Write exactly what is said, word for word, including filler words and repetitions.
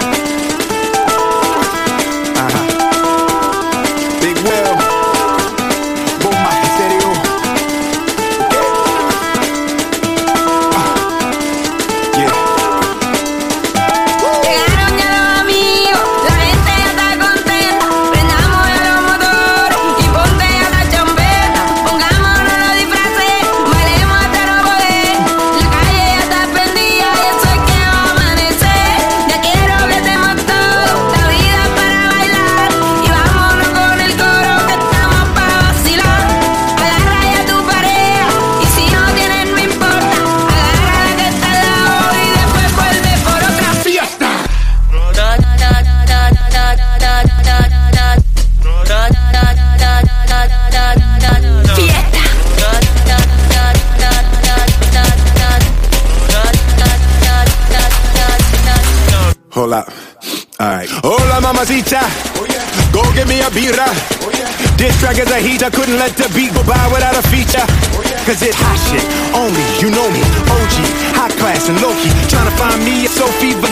Hold up. Alright. Hola, mamacita. Oh, yeah. Go get me a birra. Oh, yeah. This track is a heater. Couldn't let the beat go by without a feature. Oh, yeah. Cause it's hot shit. Only, you know me. O G. High class and low key. Trying to find me a Sophie